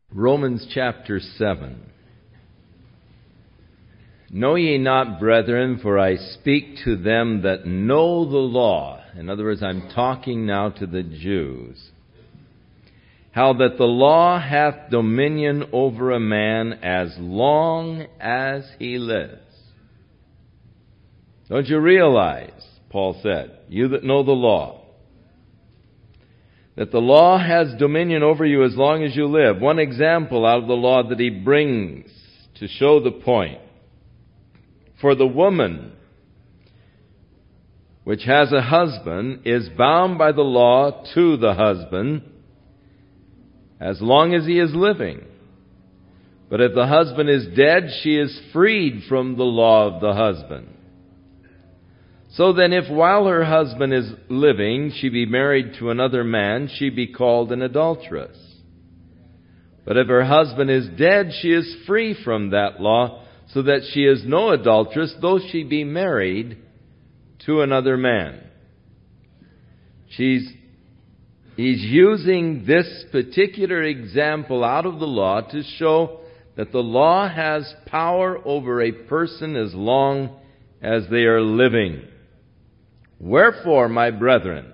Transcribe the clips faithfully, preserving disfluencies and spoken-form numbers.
Romans chapter seven. Know ye not, brethren, for I speak to them that know the law. In other words, I'm talking now to the Jews. How that the law hath dominion over a man as long as he lives. Don't you realize, Paul said, you that know the law, that the law has dominion over you as long as you live. One example out of the law that he brings to show the point. For the woman which has a husband is bound by the law to the husband as long as he is living. But if the husband is dead, she is freed from the law of the husband. So then, if while her husband is living, she be married to another man, she be called an adulteress. But if her husband is dead, she is free from that law, so that she is no adulteress, though she be married to another man. She's, he's using this particular example out of the law to show that the law has power over a person as long as they are living. Wherefore, my brethren,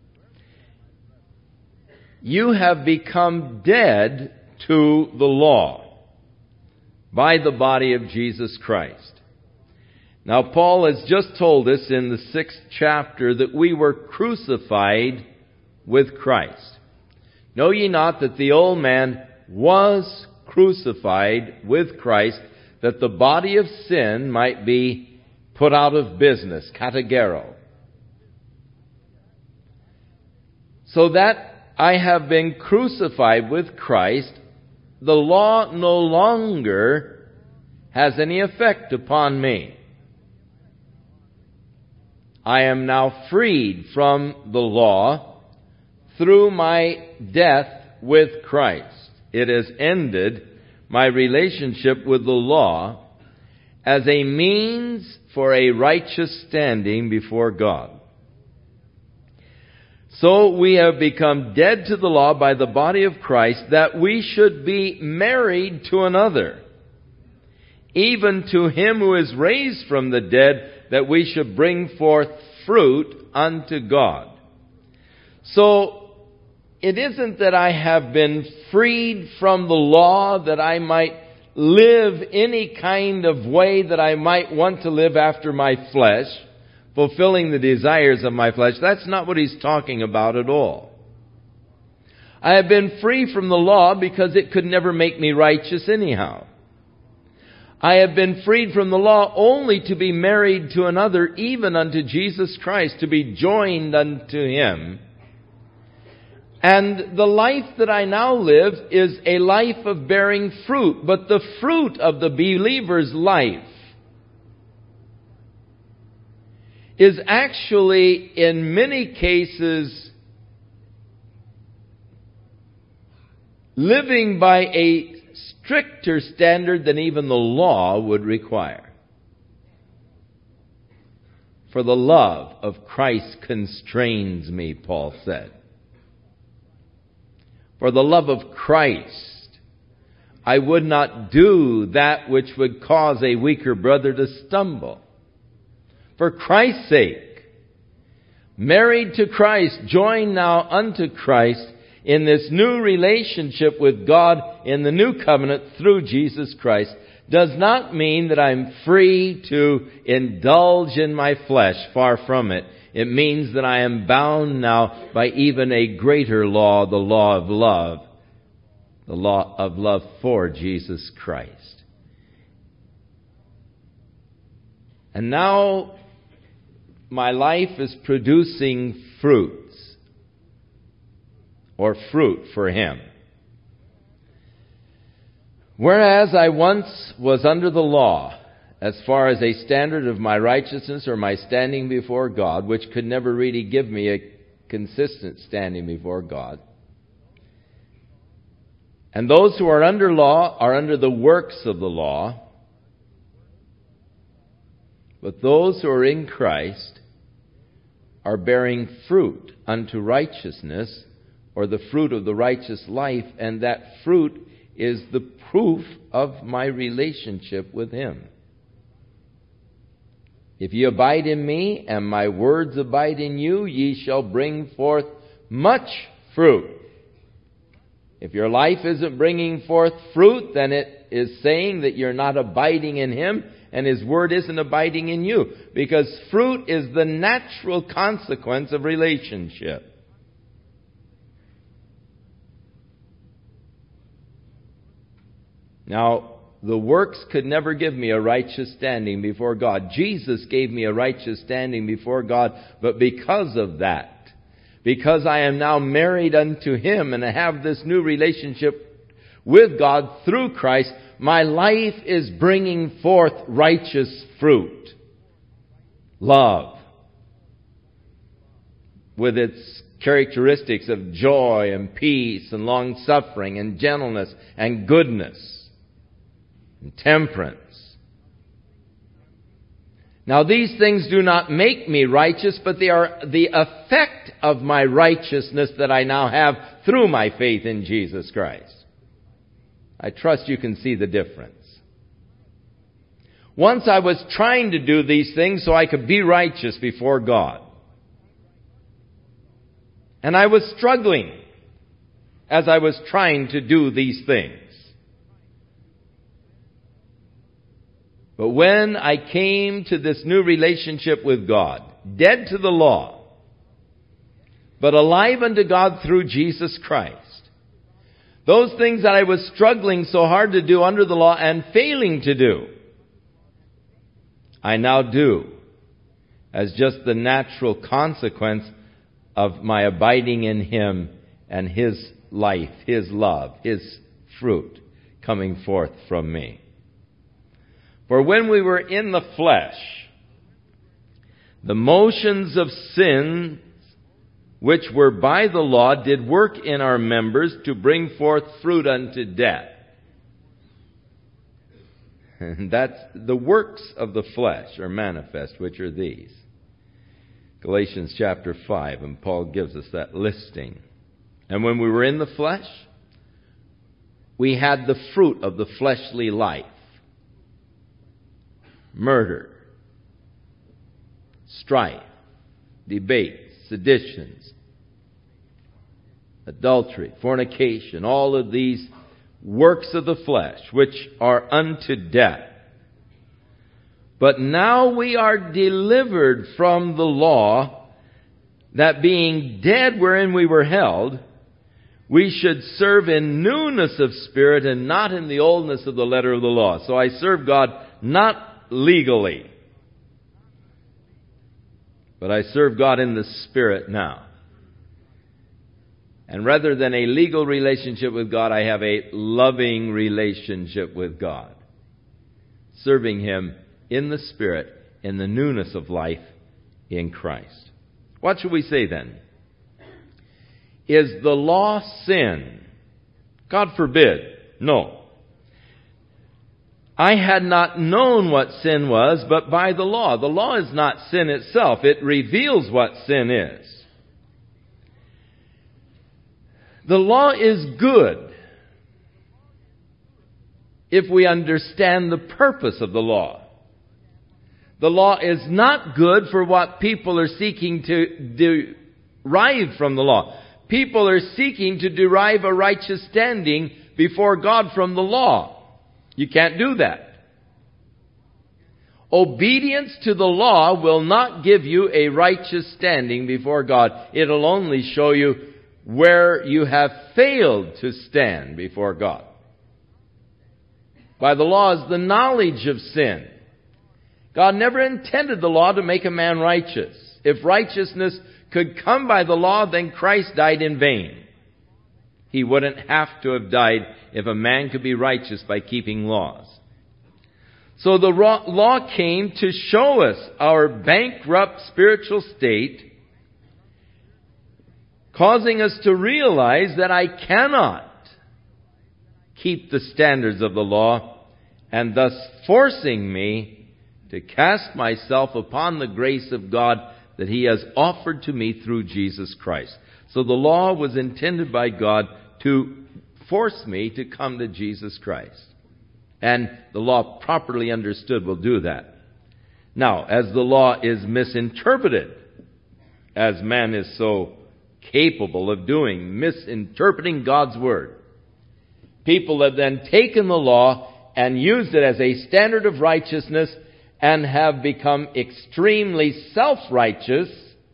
you have become dead to the law by the body of Jesus Christ. Now, Paul has just told us in the sixth chapter that we were crucified with Christ. Know ye not that the old man was crucified with Christ, that the body of sin might be put out of business, kategero. So that I have been crucified with Christ, the law no longer has any effect upon me. I am now freed from the law through my death with Christ. It has ended my relationship with the law as a means for a righteous standing before God. So we have become dead to the law by the body of Christ, that we should be married to another, even to him who is raised from the dead, that we should bring forth fruit unto God. So it isn't that I have been freed from the law that I might live any kind of way that I might want to live after my flesh, fulfilling the desires of my flesh. That's not what he's talking about at all. I have been free from the law because it could never make me righteous anyhow. I have been freed from the law only to be married to another, even unto Jesus Christ, to be joined unto him. And the life that I now live is a life of bearing fruit, but the fruit of the believer's life is actually, in many cases, living by a stricter standard than even the law would require. For the love of Christ constrains me, Paul said. For the love of Christ, I would not do that which would cause a weaker brother to stumble. For Christ's sake, married to Christ, joined now unto Christ in this new relationship with God in the new covenant through Jesus Christ, does not mean that I'm free to indulge in my flesh. Far from it. It means that I am bound now by even a greater law, the law of love, the law of love for Jesus Christ. And now my life is producing fruits, or fruit for him. Whereas I once was under the law, as far as a standard of my righteousness or my standing before God, which could never really give me a consistent standing before God. And those who are under law are under the works of the law. But those who are in Christ are bearing fruit unto righteousness, or the fruit of the righteous life, and that fruit is the proof of my relationship with Him. If ye abide in me, and my words abide in you, ye shall bring forth much fruit. If your life isn't bringing forth fruit, then it is saying that you're not abiding in Him, and His Word isn't abiding in you. Because fruit is the natural consequence of relationship. Now, the works could never give me a righteous standing before God. Jesus gave me a righteous standing before God, but because of that, because I am now married unto Him and I have this new relationship with God through Christ, my life is bringing forth righteous fruit. Love, with its characteristics of joy and peace and long-suffering and gentleness and goodness and temperance. Now these things do not make me righteous, but they are the effect of my righteousness that I now have through my faith in Jesus Christ. I trust you can see the difference. Once I was trying to do these things so I could be righteous before God. And I was struggling as I was trying to do these things. But when I came to this new relationship with God, dead to the law, but alive unto God through Jesus Christ, those things that I was struggling so hard to do under the law and failing to do, I now do as just the natural consequence of my abiding in Him and His life, His love, His fruit coming forth from me. For when we were in the flesh, the motions of sin, which were by the law, did work in our members to bring forth fruit unto death. And that's the works of the flesh are manifest, which are these. Galatians chapter five, and Paul gives us that listing. And when we were in the flesh, we had the fruit of the fleshly life. Murder, strife, debates, seditions, adultery, fornication, all of these works of the flesh, which are unto death. But now we are delivered from the law, that being dead wherein we were held, we should serve in newness of spirit and not in the oldness of the letter of the law. So I serve God not legally, but I serve God in the Spirit now. And rather than a legal relationship with God, I have a loving relationship with God, serving Him in the Spirit, in the newness of life in Christ. What should we say then? Is the law sin? God forbid. No. I had not known what sin was, but by the law. The law is not sin itself. It reveals what sin is. The law is good if we understand the purpose of the law. The law is not good for what people are seeking to derive from the law. People are seeking to derive a righteous standing before God from the law. You can't do that. Obedience to the law will not give you a righteous standing before God. It'll only show you where you have failed to stand before God. By the law is the knowledge of sin. God never intended the law to make a man righteous. If righteousness could come by the law, then Christ died in vain. He wouldn't have to have died if a man could be righteous by keeping laws. So the law came to show us our bankrupt spiritual state, causing us to realize that I cannot keep the standards of the law, and thus forcing me to cast myself upon the grace of God that He has offered to me through Jesus Christ. So the law was intended by God to force me to come to Jesus Christ. And the law, properly understood, will do that. Now, as the law is misinterpreted, as man is so capable of doing, misinterpreting God's Word, people have then taken the law and used it as a standard of righteousness and have become extremely self-righteous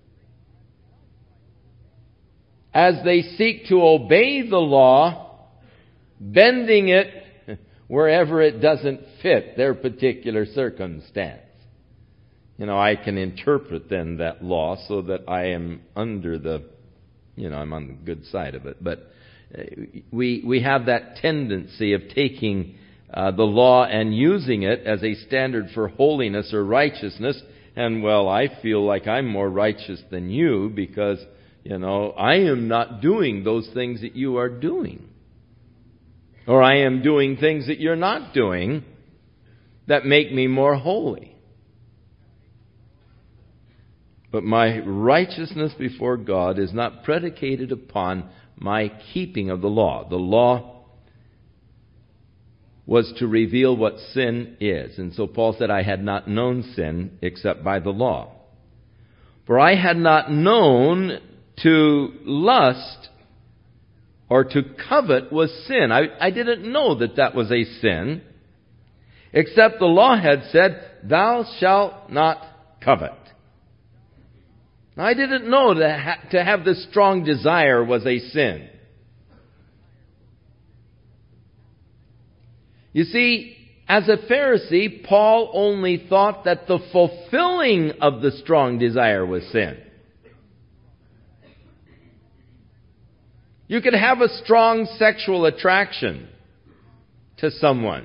as they seek to obey the law, bending it wherever it doesn't fit their particular circumstance. You know, I can interpret then that law so that I am under the, you know, I'm on the good side of it. But we we have that tendency of taking uh, the law and using it as a standard for holiness or righteousness. And, well, I feel like I'm more righteous than you because, you know, I am not doing those things that you are doing. Or I am doing things that you're not doing that make me more holy. But my righteousness before God is not predicated upon my keeping of the law. The law was to reveal what sin is. And so Paul said, I had not known sin except by the law. For I had not known to lust or to covet was sin. I, I didn't know that that was a sin, except the law had said, thou shalt not covet. Now, I didn't know that ha- to have this strong desire was a sin. You see, as a Pharisee, Paul only thought that the fulfilling of the strong desire was sin. You could have a strong sexual attraction to someone,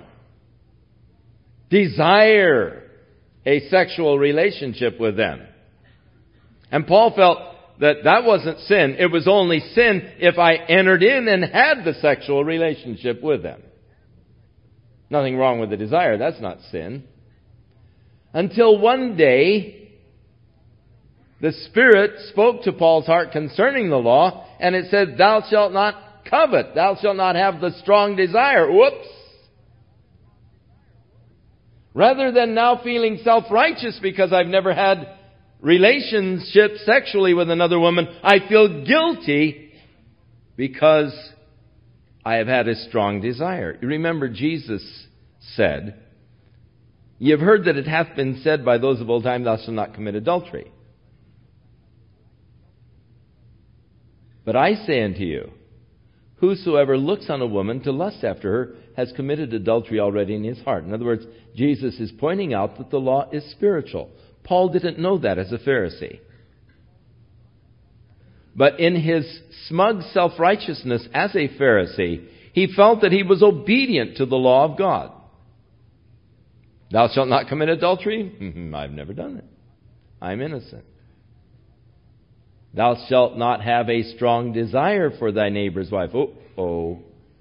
desire a sexual relationship with them. And Paul felt that that wasn't sin. It was only sin if I entered in and had the sexual relationship with them. Nothing wrong with the desire. That's not sin. Until one day, the Spirit spoke to Paul's heart concerning the law, and it said, thou shalt not covet. Thou shalt not have the strong desire. Whoops! Rather than now feeling self-righteous because I've never had relationship sexually with another woman, I feel guilty because I have had a strong desire. You remember Jesus said, ye have heard that it hath been said by those of old time, thou shalt not commit adultery. But I say unto you, whosoever looks on a woman to lust after her has committed adultery already in his heart. In other words, Jesus is pointing out that the law is spiritual. Paul didn't know that as a Pharisee. But in his smug self-righteousness as a Pharisee, he felt that he was obedient to the law of God. Thou shalt not commit adultery? I've never done it. I'm innocent. Thou shalt not have a strong desire for thy neighbor's wife. Oh, oh.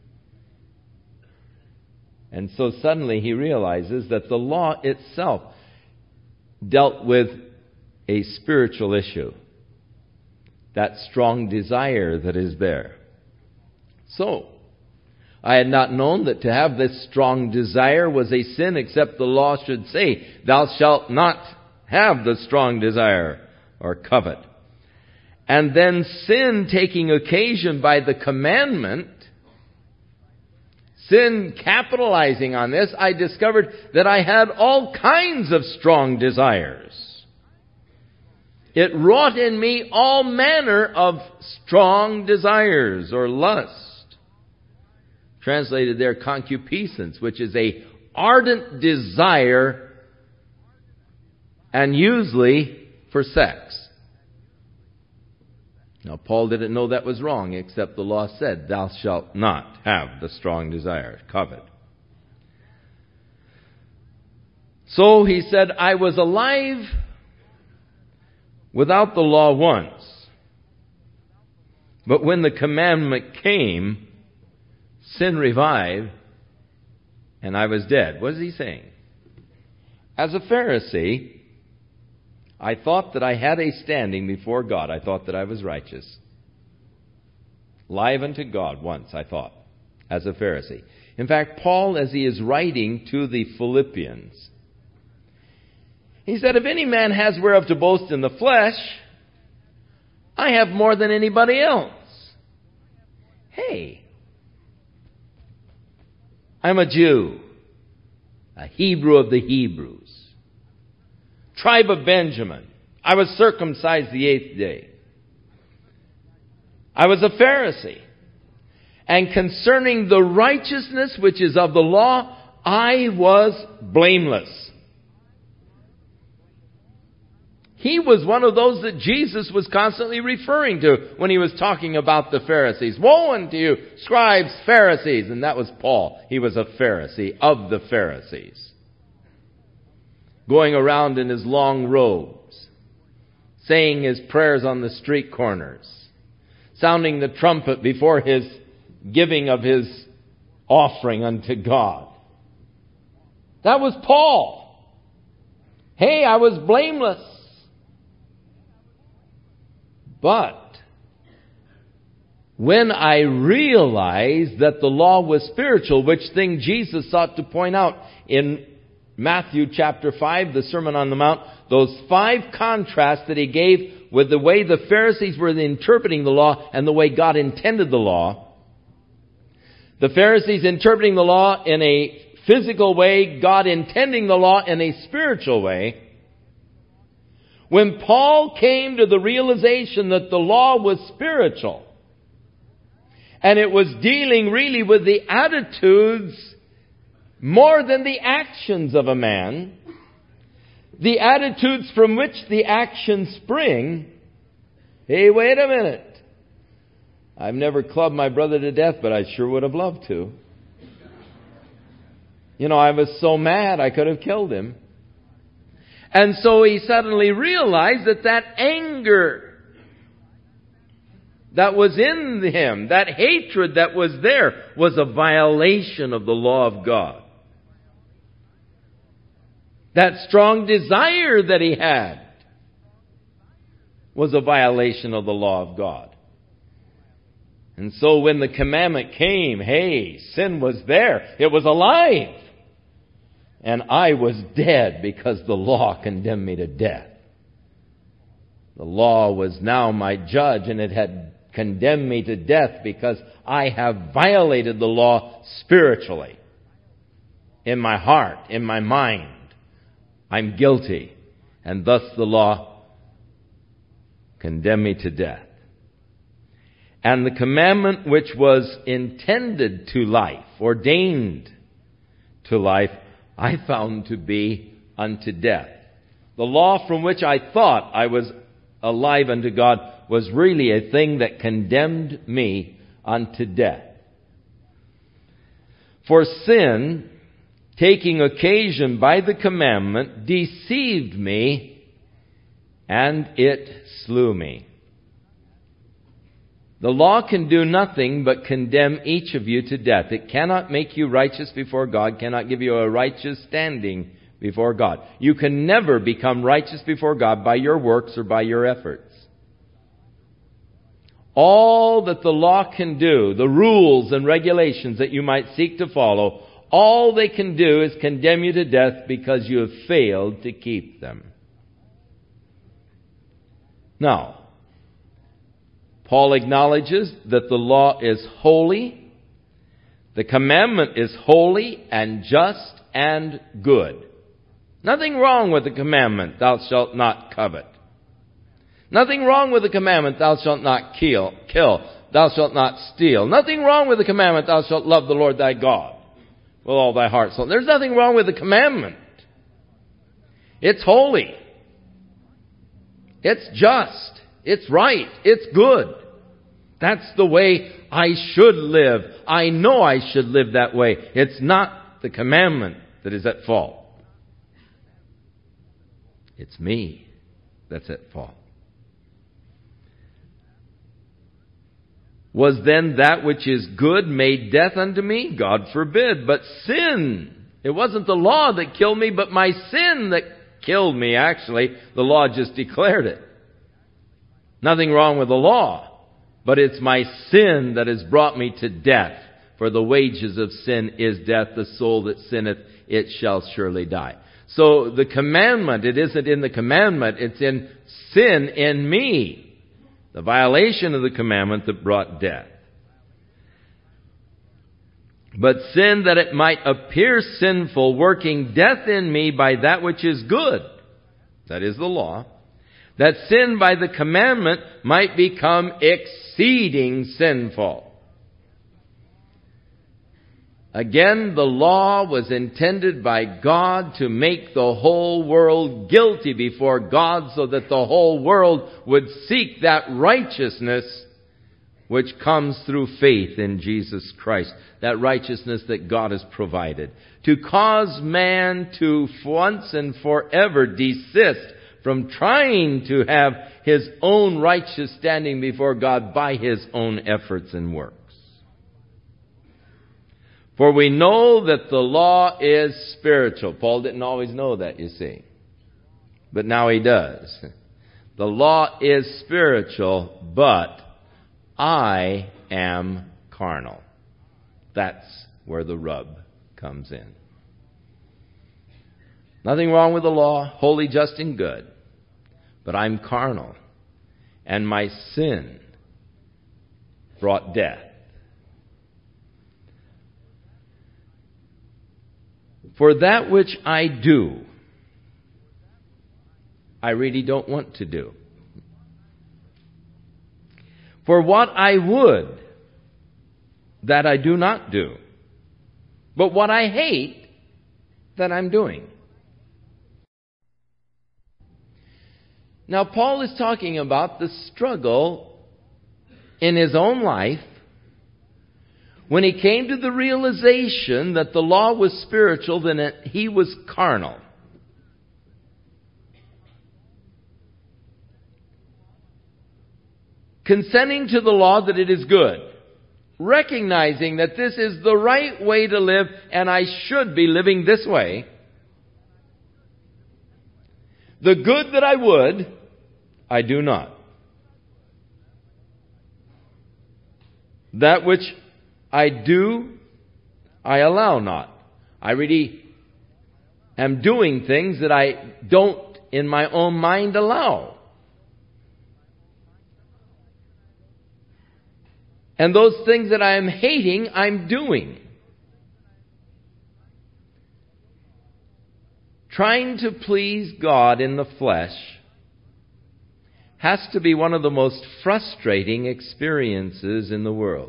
And so suddenly he realizes that the law itself dealt with a spiritual issue. That strong desire that is there. So, I had not known that to have this strong desire was a sin, except the law should say, thou shalt not have the strong desire or covet. And then sin taking occasion by the commandment, sin capitalizing on this, I discovered that I had all kinds of strong desires. It wrought in me all manner of strong desires or lust. Translated there, concupiscence, which is a ardent desire and usually for sex. Now, Paul didn't know that was wrong, except the law said, thou shalt not have the strong desire, covet. So he said, I was alive without the law once. But when the commandment came, sin revived, and I was dead. What is he saying? As a Pharisee, I thought that I had a standing before God. I thought that I was righteous. Live unto God once, I thought. as a Pharisee. In fact, Paul, as he is writing to the Philippians, he said, if any man has whereof to boast in the flesh, I have more than anybody else. Hey, I'm a Jew, a Hebrew of the Hebrews, tribe of Benjamin. I was circumcised the eighth day. I was a Pharisee. And concerning the righteousness which is of the law, I was blameless. He was one of those that Jesus was constantly referring to when he was talking about the Pharisees. Woe unto you, scribes, Pharisees. And that was Paul. He was a Pharisee of the Pharisees. Going around in his long robes, saying his prayers on the street corners, sounding the trumpet before his giving of his offering unto God. That was Paul. Hey, I was blameless. But when I realized that the law was spiritual, which thing Jesus sought to point out in Matthew chapter five, the Sermon on the Mount, those five contrasts that he gave with the way the Pharisees were interpreting the law and the way God intended the law. The Pharisees interpreting the law in a physical way, God intending the law in a spiritual way. When Paul came to the realization that the law was spiritual, and it was dealing really with the attitudes more than the actions of a man, the attitudes from which the actions spring. Hey, wait a minute. I've never clubbed my brother to death, but I sure would have loved to. You know, I was so mad I could have killed him. And so he suddenly realized that that anger that was in him, that hatred that was there, was a violation of the law of God. That strong desire that he had was a violation of the law of God. And so when the commandment came, hey, sin was there. It was alive. And I was dead because the law condemned me to death. The law was now my judge, and it had condemned me to death because I have violated the law spiritually. In my heart, in my mind, I'm guilty. And thus the law condemned me to death. And the commandment which was intended to life, ordained to life, I found to be unto death. The law from which I thought I was alive unto God was really a thing that condemned me unto death. For sin, taking occasion by the commandment, deceived me, and it slew me. The law can do nothing but condemn each of you to death. It cannot make you righteous before God, cannot give you a righteous standing before God. You can never become righteous before God by your works or by your efforts. All that the law can do, the rules and regulations that you might seek to follow, all they can do is condemn you to death because you have failed to keep them. Now, Paul acknowledges that the law is holy, the commandment is holy and just and good. Nothing wrong with the commandment, thou shalt not covet. Nothing wrong with the commandment, thou shalt not kill, kill, thou shalt not steal. Nothing wrong with the commandment, thou shalt love the Lord thy God with all thy heart. So there's nothing wrong with the commandment. It's holy. It's just. It's right. It's good. That's the way I should live. I know I should live that way. It's not the commandment that is at fault. It's me that's at fault. Was then that which is good made death unto me? God forbid. But sin, it wasn't the law that killed me, but my sin that killed me, actually. The law just declared it. Nothing wrong with the law, but it's my sin that has brought me to death. For the wages of sin is death. The soul that sinneth, it shall surely die. So the commandment, it isn't in the commandment, it's in sin in me. The violation of the commandment that brought death. But sin, that it might appear sinful, working death in me by that which is good, that is the law, that sin by the commandment might become exceeding sinful. Again, the law was intended by God to make the whole world guilty before God, so that the whole world would seek that righteousness which comes through faith in Jesus Christ. That righteousness that God has provided. To cause man to once and forever desist from trying to have his own righteous standing before God by his own efforts and works. For we know that the law is spiritual. Paul didn't always know that, you see. But now he does. The law is spiritual, but I am carnal. That's where the rub comes in. Nothing wrong with the law, holy, just, and good. But I'm carnal. And my sin brought death. For that which I do, I really don't want to do. For what I would, that I do not do. But what I hate, that I'm doing. Now, Paul is talking about the struggle in his own life when he came to the realization that the law was spiritual, then he was carnal. Consenting to the law that it is good. Recognizing that this is the right way to live and I should be living this way. The good that I would, I do not. That which I do, I allow not. I really am doing things that I don't in my own mind allow. And those things that I am hating, I'm doing. Trying to please God in the flesh has to be one of the most frustrating experiences in the world.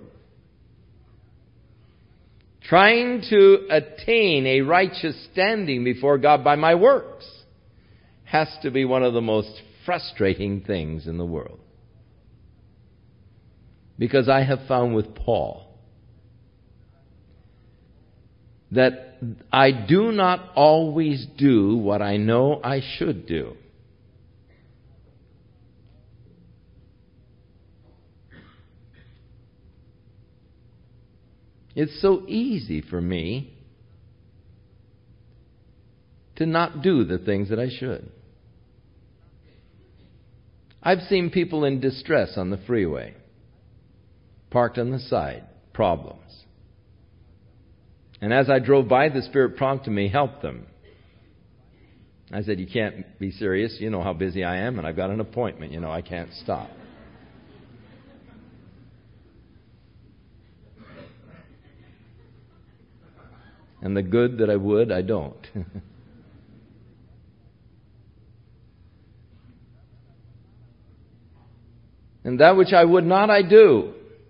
Trying to attain a righteous standing before God by my works has to be one of the most frustrating things in the world. Because I have found with Paul that I do not always do what I know I should do. It's so easy for me to not do the things that I should. I've seen people in distress on the freeway, parked on the side, problems. And as I drove by, the Spirit prompted me, help them. I said, you can't be serious. You know how busy I am, and I've got an appointment. You know, I can't stop. And the good that I would, I don't. And that which I would not, I do.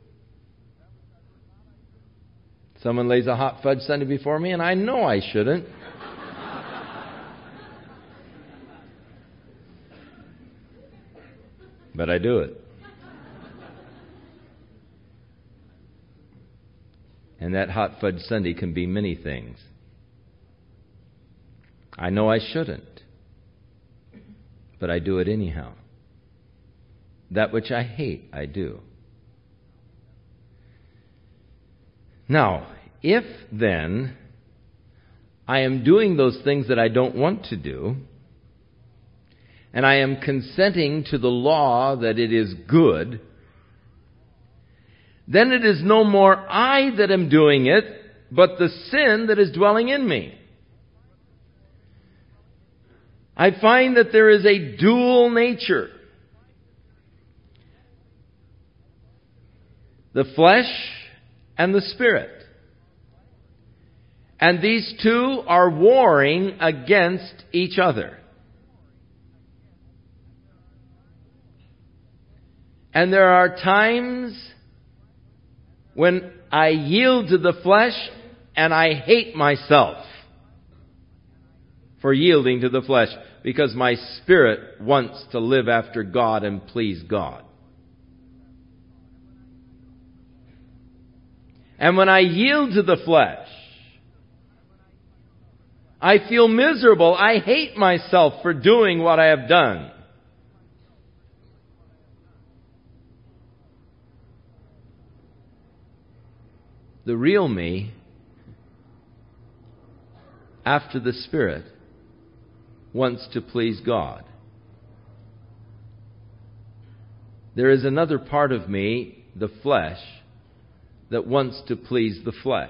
Someone lays a hot fudge sundae before me, and I know I shouldn't. But I do it. And that hot fudge sundae can be many things. I know I shouldn't, but I do it anyhow. That which I hate, I do. Now, if then I am doing those things that I don't want to do, and I am consenting to the law that it is good, then it is no more I that am doing it, but the sin that is dwelling in me. I find that there is a dual nature. The flesh and the spirit. And these two are warring against each other. And there are times when I yield to the flesh and I hate myself for yielding to the flesh, because my spirit wants to live after God and please God. And when I yield to the flesh, I feel miserable. I hate myself for doing what I have done. The real me, after the Spirit, wants to please God. There is another part of me, the flesh, that wants to please the flesh.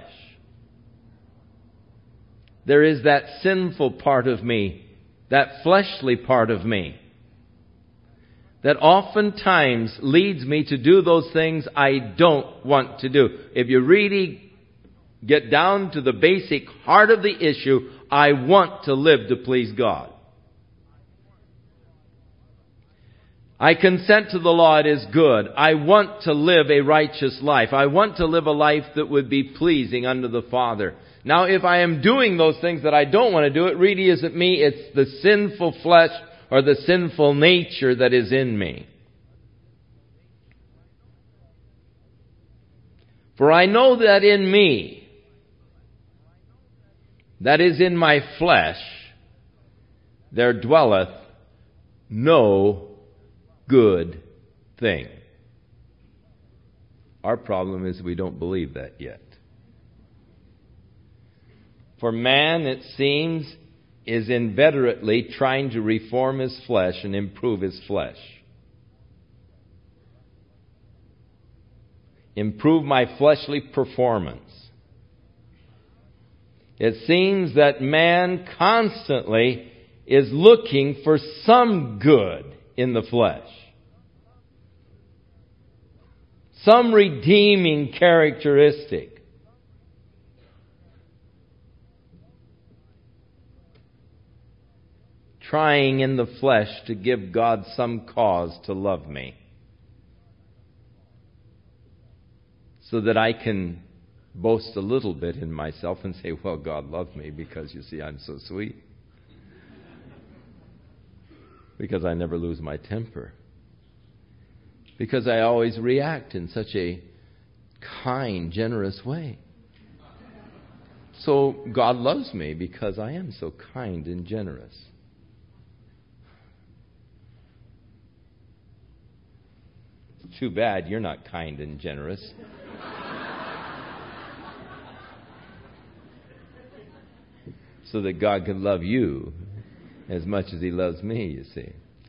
There is that sinful part of me, that fleshly part of me, that oftentimes leads me to do those things I don't want to do. If you really get down to the basic heart of the issue, I want to live to please God. I consent to the law, it is good. I want to live a righteous life. I want to live a life that would be pleasing unto the Father. Now, if I am doing those things that I don't want to do, it really isn't me. It's the sinful flesh or the sinful nature that is in me. For I know that in me, that is in my flesh, there dwelleth no good thing. Our problem is we don't believe that yet. For man, it seems, is inveterately trying to reform his flesh and improve his flesh. Improve my fleshly performance. It seems that man constantly is looking for some good in the flesh. Some redeeming characteristic. Trying in the flesh to give God some cause to love me, so that I can boast a little bit in myself and say, well, God loved me because, you see, I'm so sweet. Because I never lose my temper. Because I always react in such a kind, generous way. So God loves me because I am so kind and generous. It's too bad you're not kind and generous. So that God can love you as much as He loves me, you see.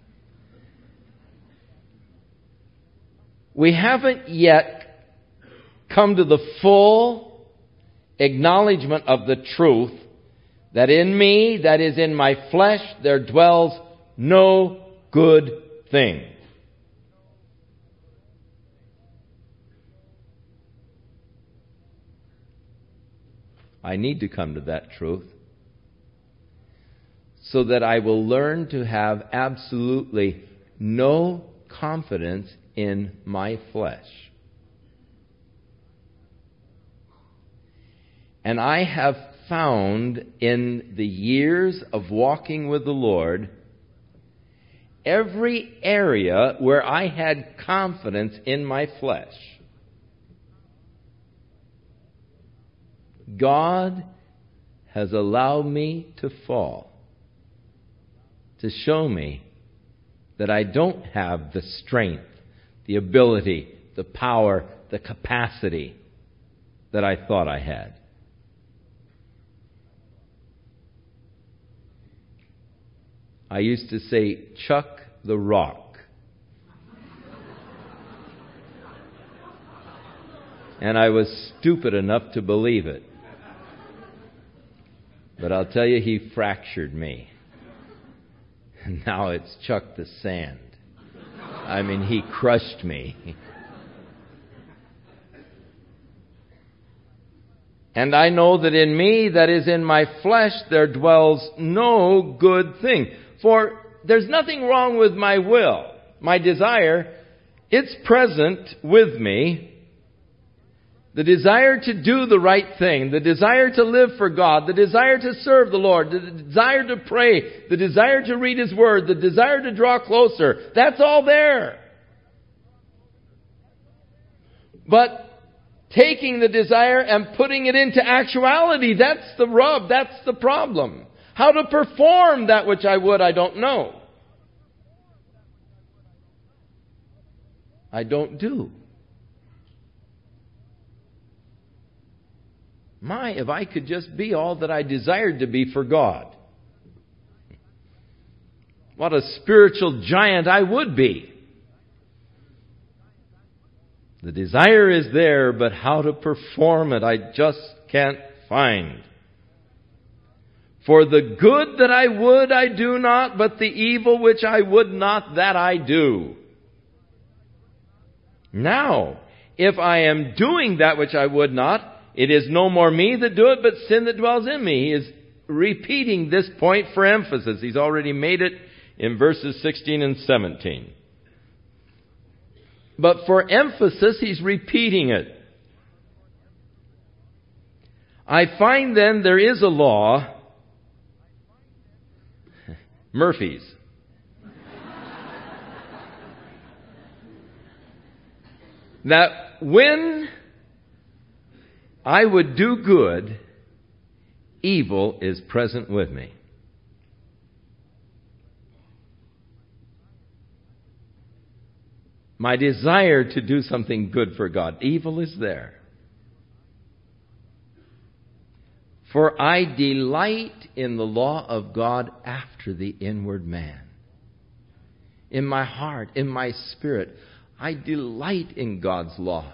We haven't yet come to the full acknowledgement of the truth that in me, that is in my flesh, there dwells no good thing. I need to come to that truth so that I will learn to have absolutely no confidence in my flesh. And I have found in the years of walking with the Lord, every area where I had confidence in my flesh, God has allowed me to fall, to show me that I don't have the strength, the ability, the power, the capacity that I thought I had. I used to say, chuck the rock. And I was stupid enough to believe it. But I'll tell you, he fractured me. And now it's Chuck the Sand. I mean, he crushed me. And I know that in me, that is in my flesh, there dwells no good thing. For there's nothing wrong with my will, my desire. It's present with me. The desire to do the right thing, the desire to live for God, the desire to serve the Lord, the desire to pray, the desire to read His Word, the desire to draw closer. That's all there. But taking the desire and putting it into actuality, that's the rub, that's the problem. How to perform that which I would, I don't know. I don't do. My, if I could just be all that I desired to be for God. What a spiritual giant I would be. The desire is there, but how to perform it, I just can't find. For the good that I would, I do not, but the evil which I would not, that I do. Now, if I am doing that which I would not, it is no more me that do it, but sin that dwells in me. He is repeating this point for emphasis. He's already made it in verses sixteen and seventeen. But for emphasis, he's repeating it. I find then there is a law, Murphy's, that when I would do good, evil is present with me. My desire to do something good for God, evil is there. For I delight in the law of God after the inward man. In my heart, in my spirit, I delight in God's law.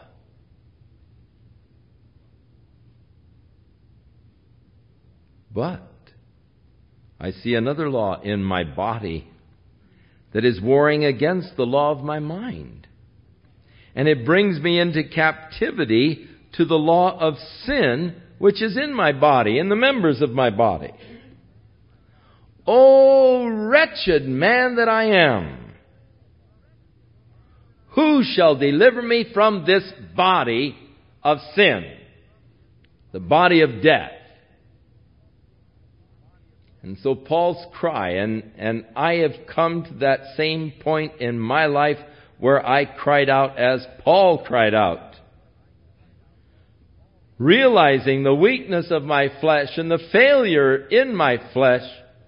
But I see another law in my body that is warring against the law of my mind. And it brings me into captivity to the law of sin, which is in my body, in the members of my body. O wretched man that I am! Who shall deliver me from this body of sin? The body of death. And so Paul's cry, and, and I have come to that same point in my life where I cried out as Paul cried out. Realizing the weakness of my flesh and the failure in my flesh,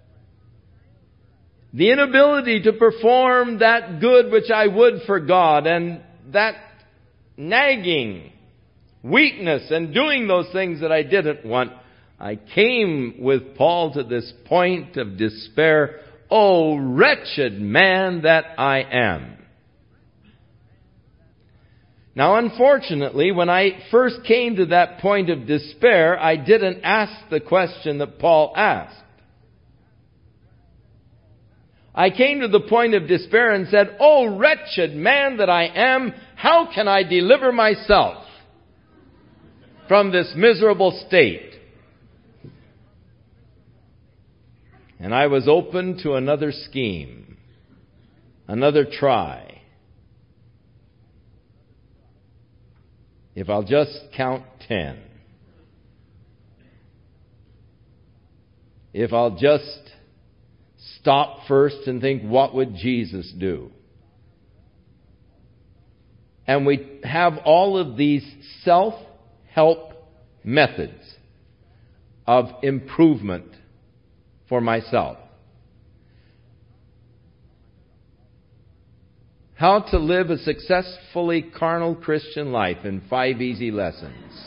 the inability to perform that good which I would for God, and that nagging weakness and doing those things that I didn't want, I came with Paul to this point of despair. O wretched man that I am. Now, unfortunately, when I first came to that point of despair, I didn't ask the question that Paul asked. I came to the point of despair and said, O wretched man that I am, how can I deliver myself from this miserable state? And I was open to another scheme, another try. If I'll just count ten. If I'll just stop first and think, what would Jesus do? And we have all of these self-help methods of improvement for myself. How to live a successfully carnal Christian life in five easy lessons.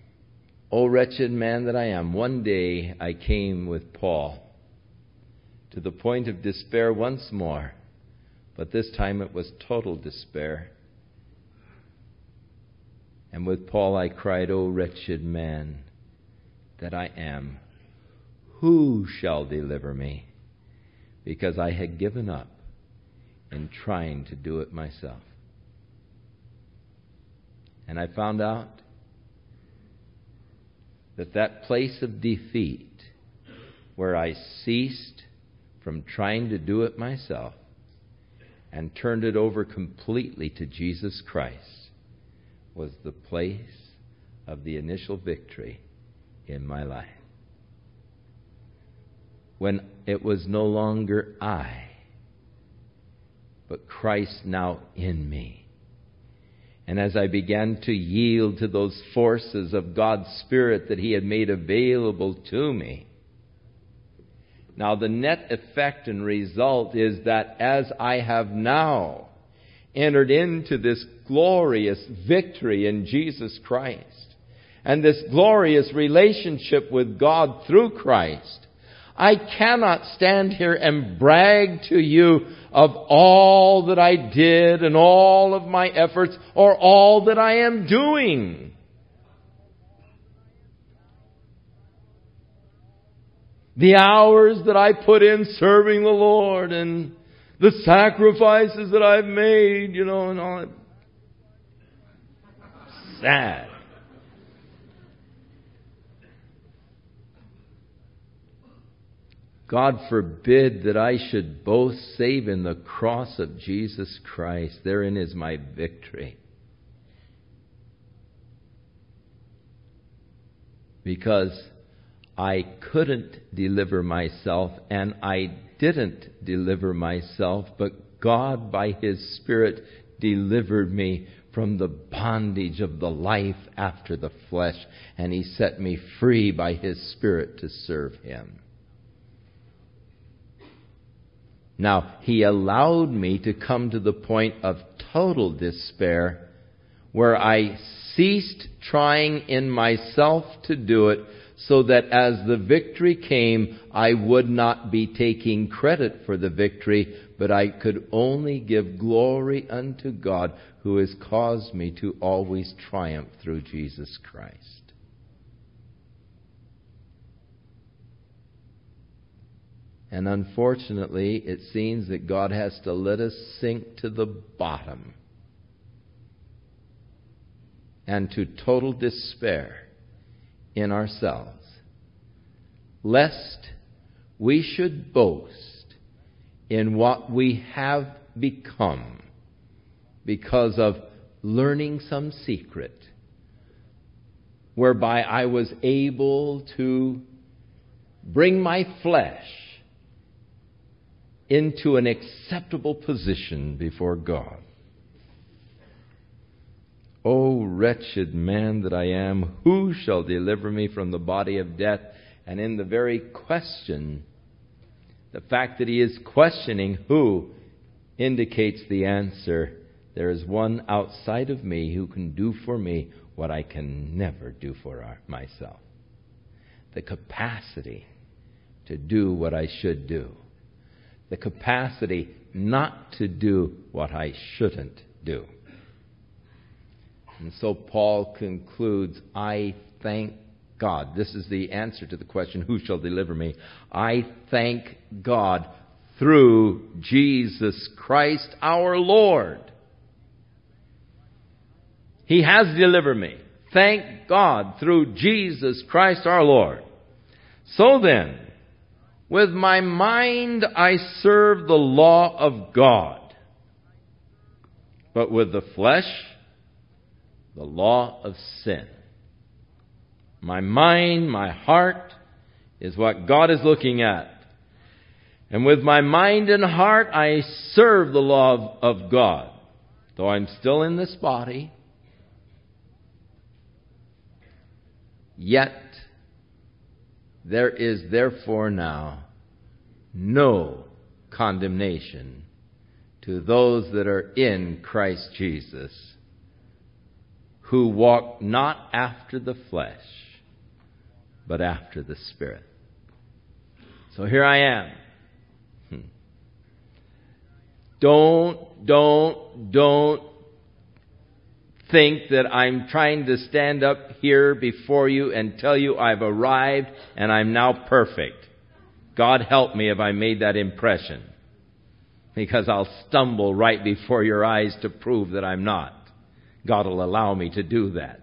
O wretched man that I am, one day I came with Paul to the point of despair once more, but this time it was total despair. And with Paul I cried, O wretched man that I am, who shall deliver me? Because I had given up in trying to do it myself. And I found out that that place of defeat, where I ceased from trying to do it myself and turned it over completely to Jesus Christ, was the place of the initial victory in my life. When it was no longer I, but Christ now in me. And as I began to yield to those forces of God's Spirit that He had made available to me, now the net effect and result is that as I have now entered into this glorious victory in Jesus Christ, and this glorious relationship with God through Christ, I cannot stand here and brag to you of all that I did and all of my efforts or all that I am doing. The hours that I put in serving the Lord and the sacrifices that I've made, you know, and all that. Sad. God forbid that I should boast save in the cross of Jesus Christ. Therein is my victory. Because I couldn't deliver myself, and I didn't deliver myself, but God, by His Spirit, delivered me from the bondage of the life after the flesh, and He set me free by His Spirit to serve Him. Now, He allowed me to come to the point of total despair, where I ceased trying in myself to do it, so that as the victory came, I would not be taking credit for the victory, but I could only give glory unto God, who has caused me to always triumph through Jesus Christ. And unfortunately, it seems that God has to let us sink to the bottom and to total despair in ourselves, lest we should boast in what we have become because of learning some secret whereby I was able to bring my flesh into an acceptable position before God. O wretched man that I am, who shall deliver me from the body of death? And in the very question, the fact that he is questioning who indicates the answer. There is one outside of me who can do for me what I can never do for myself. The capacity to do what I should do. The capacity not to do what I shouldn't do. And so Paul concludes, I thank God. This is the answer to the question, who shall deliver me? I thank God through Jesus Christ our Lord. He has delivered me. Thank God through Jesus Christ our Lord. So then, with my mind I serve the law of God, but with the flesh, the law of sin. My mind, my heart, is what God is looking at. And with my mind and heart, I serve the law of, of God. Though I'm still in this body, yet there is therefore now no condemnation to those that are in Christ Jesus, who walk not after the flesh, but after the Spirit. So here I am, Don't, don't, don't think that I'm trying to stand up here before you and tell you I've arrived and I'm now perfect. God help me if I made that impression, because I'll stumble right before your eyes to prove that I'm not. God will allow me to do that.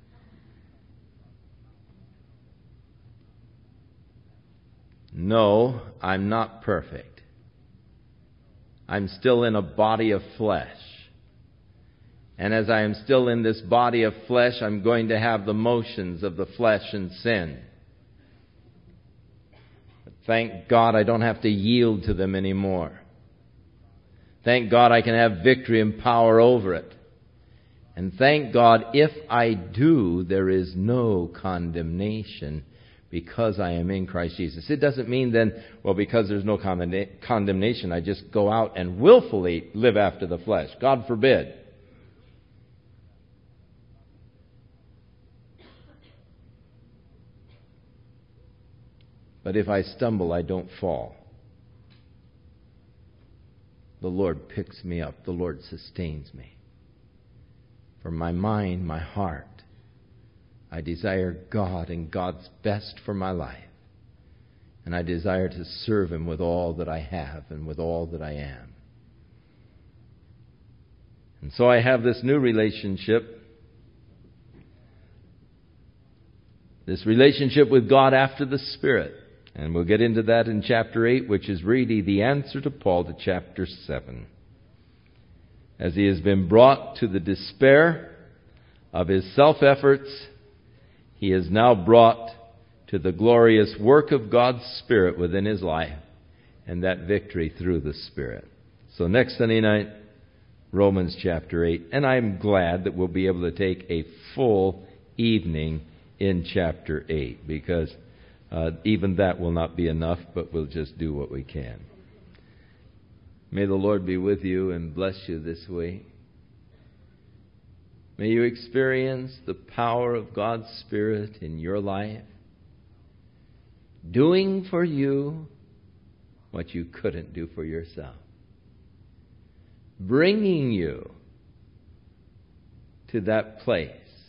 No, I'm not perfect. I'm still in a body of flesh. And as I am still in this body of flesh, I'm going to have the motions of the flesh and sin. But thank God I don't have to yield to them anymore. Thank God I can have victory and power over it. And thank God if I do, there is no condemnation because I am in Christ Jesus. It doesn't mean then, well, because there's no condemnation, I just go out and willfully live after the flesh. God forbid. But if I stumble, I don't fall. The Lord picks me up. The Lord sustains me. For my mind, my heart, I desire God and God's best for my life. And I desire to serve Him with all that I have and with all that I am. And so I have this new relationship. This relationship with God after the Spirit. And we'll get into that in chapter eight, which is really the answer to Paul to chapter seven. As he has been brought to the despair of his self-efforts, he is now brought to the glorious work of God's Spirit within his life and that victory through the Spirit. So next Sunday night, Romans chapter eight. And I'm glad that we'll be able to take a full evening in chapter eight, because uh, even that will not be enough, but we'll just do what we can. May the Lord be with you and bless you this week. May you experience the power of God's Spirit in your life, doing for you what you couldn't do for yourself, bringing you to that place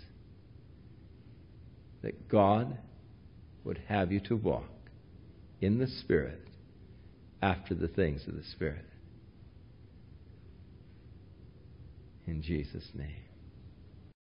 that God would have you to walk in the Spirit after the things of the Spirit. In Jesus' name.